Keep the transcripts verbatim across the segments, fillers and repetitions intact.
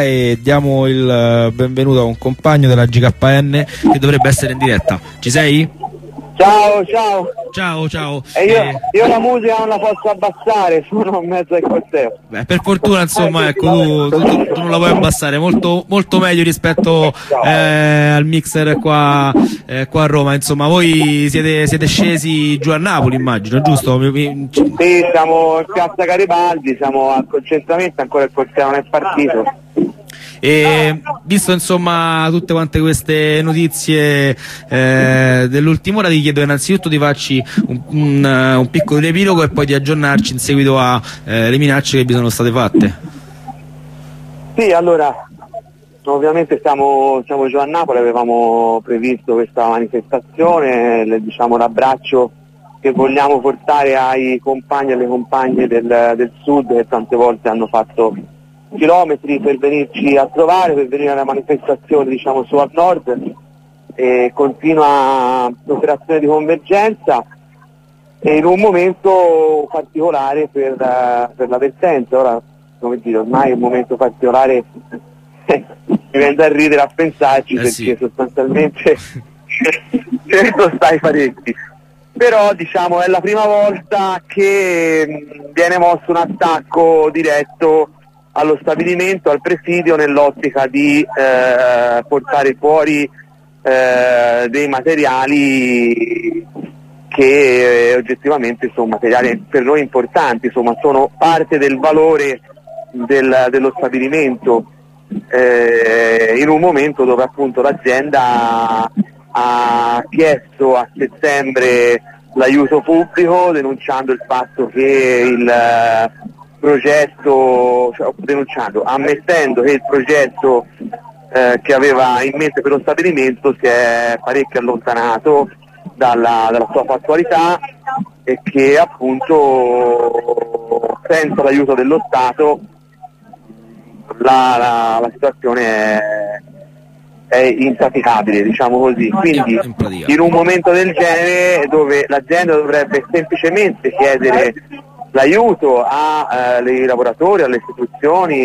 E diamo il benvenuto a un compagno della G K N che dovrebbe essere in diretta. Ci sei? Ciao, ciao. Ciao, ciao. E io, eh... io la musica non la posso abbassare, sono in mezzo al corteo. Beh, per fortuna, insomma, ecco, tu, tu, tu, tu non la puoi abbassare, molto, molto meglio rispetto eh, al mixer qua, eh, qua a Roma. Insomma, voi siete, siete scesi giù a Napoli, immagino, giusto? Sì, siamo in piazza Garibaldi, siamo al concentramento, ancora il corteo non è partito. E visto insomma tutte quante queste notizie eh, dell'ultima ora, ti chiedo innanzitutto di farci un, un, un piccolo riepilogo e poi di aggiornarci in seguito alle eh, minacce che vi sono state fatte. Sì, allora ovviamente siamo, siamo giù a Napoli, avevamo previsto questa manifestazione, le, diciamo l'abbraccio che vogliamo portare ai compagni e alle compagne del, del sud che tante volte hanno fatto chilometri per venirci a trovare, per venire alla manifestazione, diciamo, su al nord, e continua l'operazione di convergenza e in un momento particolare per, per la vertenza. Ora, come dire, ormai è un momento particolare, mi viene da ridere a pensarci, eh perché sì, sostanzialmente certo stai parecchi, però diciamo è la prima volta che viene mosso un attacco diretto allo stabilimento, al presidio, nell'ottica di eh, portare fuori eh, dei materiali che eh, oggettivamente sono materiali per noi importanti, insomma sono parte del valore del, dello stabilimento, eh, in un momento dove appunto l'azienda ha chiesto a settembre l'aiuto pubblico, denunciando il fatto che il progetto, cioè, denunciando, ammettendo che il progetto eh, che aveva in mente per lo stabilimento si è parecchio allontanato dalla, dalla sua fattualità e che appunto senza l'aiuto dello Stato la, la, la situazione è, è impraticabile, diciamo così. Quindi in un momento del genere, dove l'azienda dovrebbe semplicemente chiedere l'aiuto ai lavoratori, alle istituzioni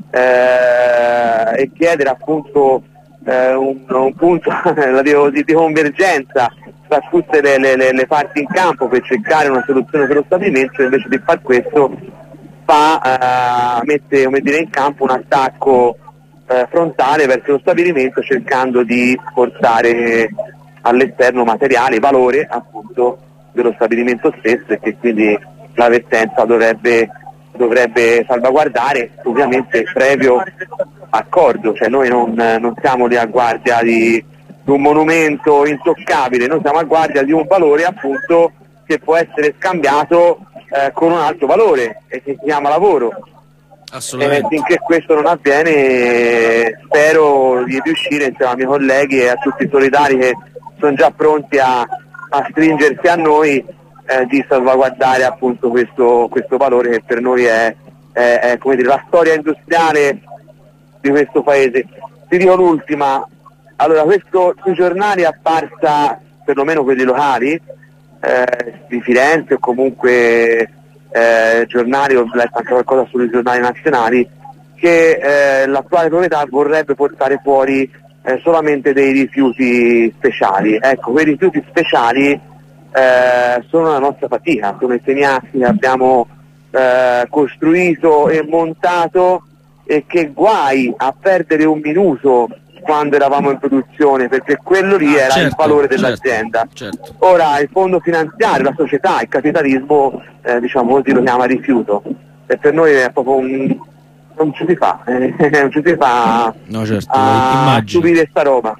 eh, e chiedere appunto eh, un, un punto di, di convergenza tra tutte le, le, le parti in campo per cercare una soluzione per lo stabilimento, invece di far questo fa, eh, mette, come dire, in campo un attacco eh, frontale verso lo stabilimento, cercando di portare all'esterno materiale, valore appunto dello stabilimento stesso, e che quindi la vertenza dovrebbe, dovrebbe salvaguardare, ovviamente previo accordo, cioè noi non, non siamo lì a guardia di, di un monumento intoccabile, noi siamo a guardia di un valore appunto che può essere scambiato eh, con un altro valore e che si chiama lavoro. Assolutamente. E finché questo non avviene spero di riuscire insieme ai miei colleghi e a tutti i solidari che sono già pronti a, a stringersi a noi, Eh, di salvaguardare appunto questo, questo valore che per noi è, è, è come dire, la storia industriale di questo paese. Ti dico l'ultima, allora questo sui giornali è apparsa, perlomeno quelli locali, eh, di Firenze o comunque eh, giornali, ho letto anche qualcosa sui giornali nazionali, che eh, l'attuale proprietà vorrebbe portare fuori eh, solamente dei rifiuti speciali. Ecco, quei rifiuti speciali Eh, sono la nostra fatica, sono i semiassi che abbiamo eh, costruito e montato, e che guai a perdere un minuto quando eravamo in produzione, perché quello lì era certo, il valore dell'azienda. Certo, certo. Ora il fondo finanziario, la società, il capitalismo eh, diciamo così lo chiama rifiuto, e per noi è proprio un, non ci si fa, eh, non ci si fa no, certo, a subire sta roba.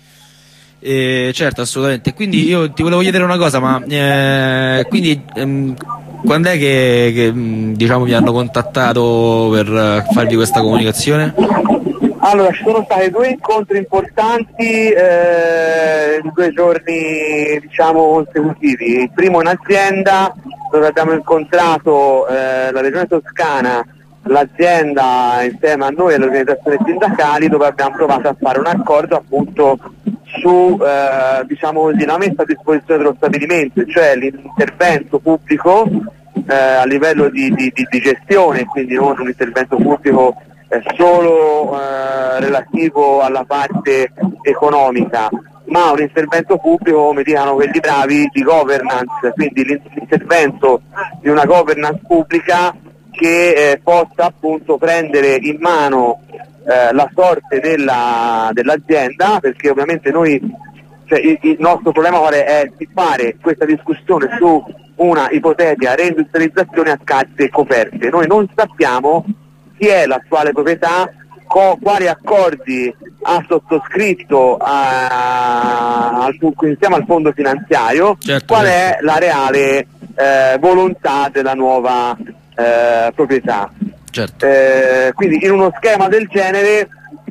Eh, certo, assolutamente. Quindi io ti volevo chiedere una cosa, ma eh, quindi ehm, quando è che, che diciamo vi hanno contattato per farvi questa comunicazione? Allora, ci sono stati due incontri importanti eh, in due giorni, diciamo, consecutivi. Il primo in azienda, dove abbiamo incontrato eh, la Regione Toscana, l'azienda insieme a noi e le organizzazioni sindacali, dove abbiamo provato a fare un accordo appunto su eh, diciamo così, la messa a disposizione dello stabilimento, cioè l'intervento pubblico eh, a livello di, di, di, di gestione, quindi non un intervento pubblico eh, solo eh, relativo alla parte economica, ma un intervento pubblico, come dicono quelli bravi, di governance, quindi l'intervento di una governance pubblica che eh, possa appunto prendere in mano eh, la sorte della, dell'azienda, perché ovviamente noi, cioè, il, il nostro problema qual è? È di fare questa discussione su una ipotetica reindustrializzazione a carte coperte. Noi non sappiamo chi è l'attuale proprietà, co- quali accordi ha sottoscritto a, a, insieme al fondo finanziario, certo, qual certo. è la reale eh, volontà della nuova eh, proprietà. Certo. Eh, quindi in uno schema del genere,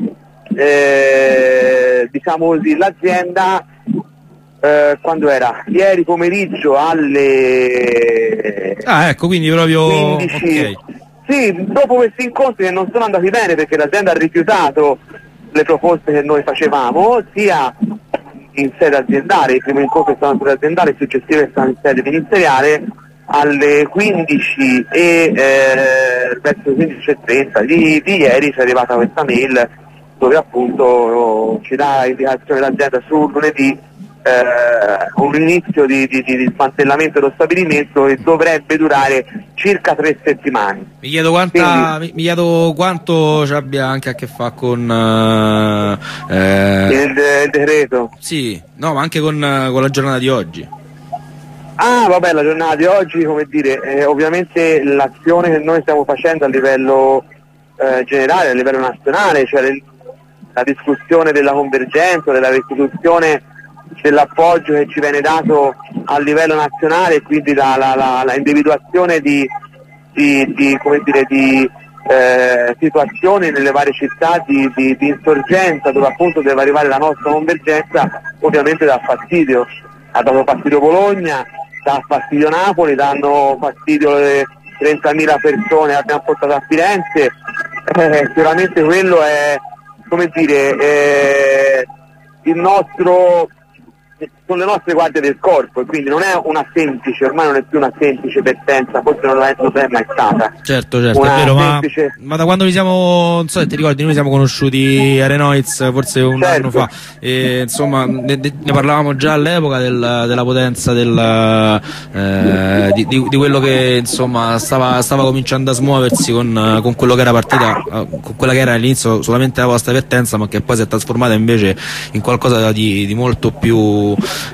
eh, diciamo così, l'azienda eh, quando era? Ieri pomeriggio alle ah ecco, quindi proprio quindici. Okay. Sì, dopo questi incontri che non sono andati bene perché l'azienda ha rifiutato le proposte che noi facevamo, sia in sede aziendale, il primo incontro è stato in sede aziendale, il successivo è stato in sede ministeriale, alle quindici e eh, verso quindici e trenta di, di ieri ci è arrivata questa mail dove appunto ci dà indicazione l'azienda su lunedì eh, un inizio di, di, di smantellamento dello stabilimento che dovrebbe durare circa tre settimane. Mi chiedo, quanta, Quindi, mi chiedo quanto ci abbia anche a che fare con uh, eh, il, il decreto. Sì, no, ma anche con, uh, con la giornata di oggi. Ah vabbè, la giornata di oggi, come dire, eh, ovviamente l'azione che noi stiamo facendo a livello eh, generale, a livello nazionale, cioè le, la discussione della convergenza, della restituzione dell'appoggio che ci viene dato a livello nazionale e quindi la, la, la, la individuazione di, di, di, come dire, di eh, situazioni nelle varie città di, di, di insorgenza dove appunto deve arrivare la nostra convergenza, ovviamente dà fastidio. Ha dato fastidio Bologna, dà fastidio Napoli, danno fastidio le trentamila persone che abbiamo portato a Firenze, eh, sicuramente quello è, come dire, eh, il nostro, sono le nostre guardie del corpo, e quindi non è una semplice, ormai non è più una semplice pertenza, forse non è, non è mai stata. Certo, certo, una è vero, semplice... ma, ma da quando ci siamo, non so se ti ricordi, noi siamo conosciuti a Renoiz forse un certo. anno fa, e insomma ne, ne parlavamo già all'epoca del, della potenza del, eh, di, di, di quello che insomma stava, stava cominciando a smuoversi con, con quello che era partita, con quella che era all'inizio solamente la vostra vertenza, ma che poi si è trasformata invece in qualcosa di, di molto più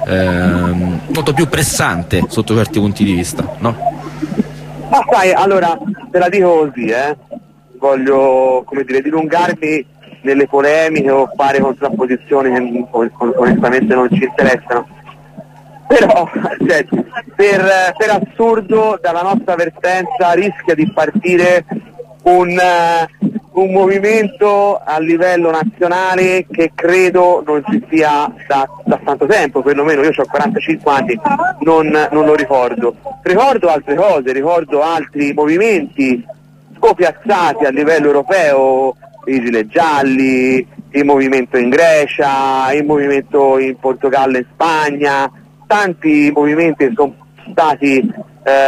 Ehm, molto più pressante sotto certi punti di vista, no? Ma sai, allora te la dico così, eh voglio, come dire, dilungarmi nelle polemiche o fare contrapposizioni che onestamente non ci interessano, però cioè, per, per assurdo dalla nostra vertenza rischia di partire un, uh, un movimento a livello nazionale che credo non ci sia da, da tanto tempo, perlomeno io ho quarantacinque anni, non, non lo ricordo. Ricordo altre cose, ricordo altri movimenti scopiazzati a livello europeo, i gilet gialli, il movimento in Grecia, il movimento in Portogallo e in Spagna, tanti movimenti che sono stati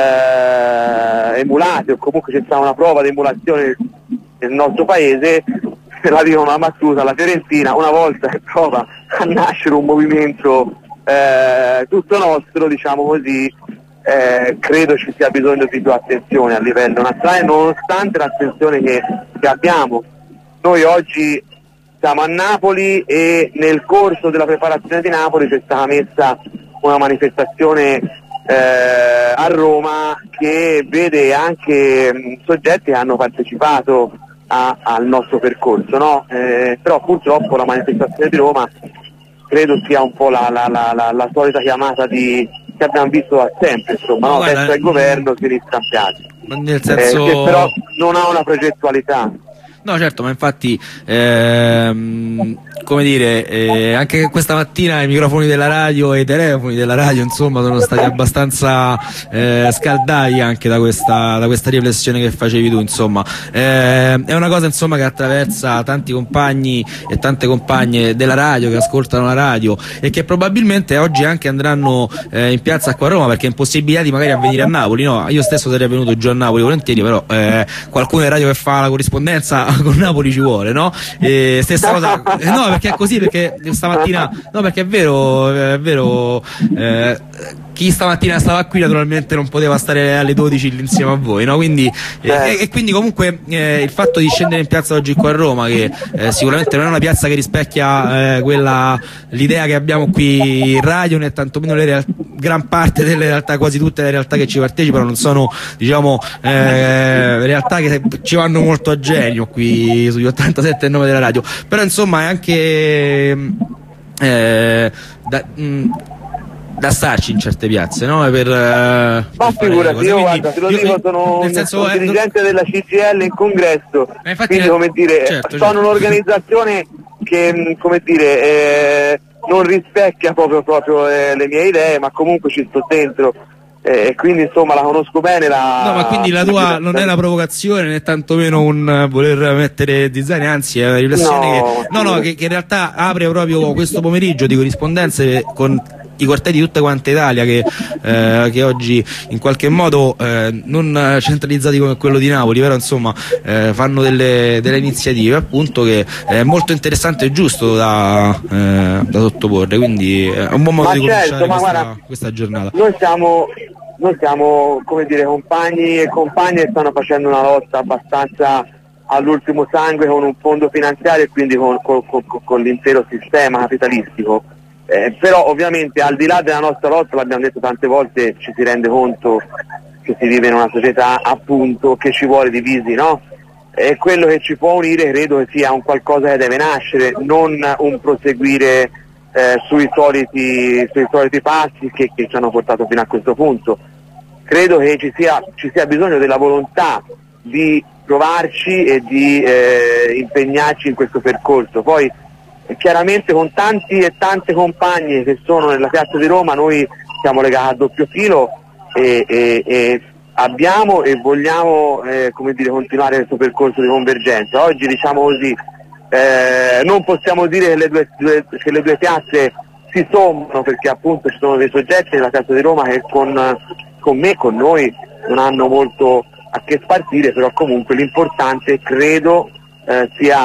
eh, emulati o comunque c'è stata una prova di emulazione nel nostro paese. La dico una battuta, la Fiorentina una volta che prova a nascere un movimento eh, tutto nostro, diciamo così, eh, credo ci sia bisogno di più attenzione a livello nazionale, nonostante l'attenzione che, che abbiamo. Noi oggi siamo a Napoli e nel corso della preparazione di Napoli c'è stata messa una manifestazione Eh, a Roma che vede anche mh, soggetti che hanno partecipato a, al nostro percorso, no? Eh, però purtroppo la manifestazione di Roma credo sia un po' la, la, la, la, la solita chiamata di, che abbiamo visto da sempre, insomma, no? Guarda, Adesso è il governo, si riscampiati, nel senso... eh, che però non ha una progettualità. No, certo, ma infatti, ehm, come dire, eh, anche questa mattina i microfoni della radio e i telefoni della radio, insomma, sono stati abbastanza eh, scaldati anche da questa, da questa riflessione che facevi tu, insomma. Eh, è una cosa, insomma, che attraversa tanti compagni e tante compagne della radio, che ascoltano la radio e che probabilmente oggi anche andranno eh, in piazza qua a Roma, perché impossibilitati magari a venire a Napoli, no? Io stesso sarei venuto giù a Napoli volentieri, però eh, qualcuno in radio che fa la corrispondenza con Napoli ci vuole, no? E stessa cosa, eh, no, perché è così, perché stamattina, no, perché è vero, è vero, eh, chi stamattina stava qui naturalmente non poteva stare alle dodici insieme a voi, no? Quindi, eh, e quindi comunque eh, il fatto di scendere in piazza oggi qua a Roma, che eh, sicuramente non è una piazza che rispecchia eh, quella, l'idea che abbiamo qui in radio, né tantomeno le real- gran parte delle realtà, quasi tutte le realtà che ci partecipano non sono, diciamo, eh, realtà che ci vanno molto a genio qui sugli ottantasette e nove della radio, però insomma è anche eh, da, mh, da starci in certe piazze, no? Per, uh, ma figurati, io guarda, te lo dico, sono un, senso, un dirigente eh, della C G I L in congresso, quindi come dire, certo, sono certo. un'organizzazione che, come dire, eh, non rispecchia proprio, proprio eh, le mie idee, ma comunque ci sto dentro. E eh, quindi insomma la conosco bene la... No, ma quindi la tua non è una provocazione né tantomeno un voler mettere zizzania, anzi è una riflessione no, che, no, no, che, che in realtà apre proprio questo pomeriggio di corrispondenze con i quartieri di tutta quanta Italia che, eh, che oggi in qualche modo eh, non centralizzati come quello di Napoli, però insomma eh, fanno delle, delle iniziative appunto che è molto interessante e giusto da, eh, da sottoporre, quindi è un buon modo ma di certo, cominciare questa, guarda, questa giornata. Noi siamo, noi siamo come dire compagni e compagne che stanno facendo una lotta abbastanza all'ultimo sangue con un fondo finanziario e quindi con, con, con, con l'intero sistema capitalistico. Eh, però ovviamente al di là della nostra lotta, l'abbiamo detto tante volte, ci si rende conto che si vive in una società appunto che ci vuole divisi, no? E quello che ci può unire credo che sia un qualcosa che deve nascere, non un proseguire eh, sui, soliti, sui soliti passi che, che ci hanno portato fino a questo punto. Credo che ci sia, ci sia bisogno della volontà di provarci e di eh, impegnarci in questo percorso. Poi chiaramente con tanti e tante compagne che sono nella piazza di Roma noi siamo legati a doppio filo e, e, e abbiamo e vogliamo eh, come dire, continuare questo percorso di convergenza. Oggi diciamo così eh, non possiamo dire che le, due, due, che le due piazze si sommano, perché appunto ci sono dei soggetti nella piazza di Roma che con, con me, con noi non hanno molto a che spartire, però comunque l'importante credo Eh,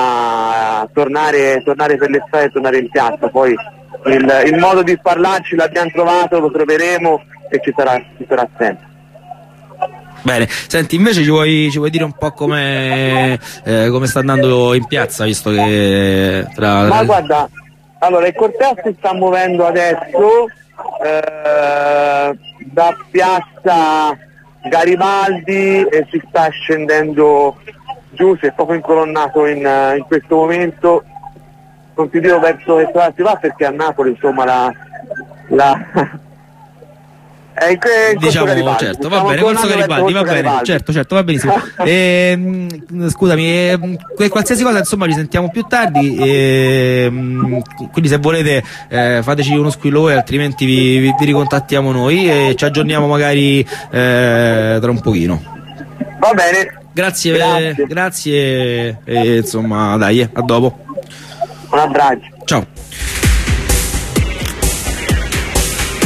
sia tornare, tornare per le strade e tornare in piazza. Poi il, il modo di parlarci l'abbiamo trovato, lo troveremo e ci sarà, ci sarà sempre. Bene, senti, invece ci vuoi, ci vuoi dire un po' come eh, come sta andando in piazza, visto che tra... Ma guarda, allora il corteo si sta muovendo adesso eh, da piazza Garibaldi e si sta scendendo giù, si è proprio incolonnato in, in questo momento, non ti dico verso che strada si va perché a Napoli insomma la, la è in, in diciamo Garibaldi. Certo, va bene, Corso Garibaldi, va bene, Garibaldi. certo, certo, va benissimo. e, scusami, e, qualsiasi cosa insomma ci sentiamo più tardi, e, quindi se volete eh, fateci uno squillo voi, altrimenti vi, vi, vi ricontattiamo noi e ci aggiorniamo magari eh, tra un pochino. Va bene. Grazie, grazie, grazie e insomma dai, a dopo. Un abbraccio. Ciao.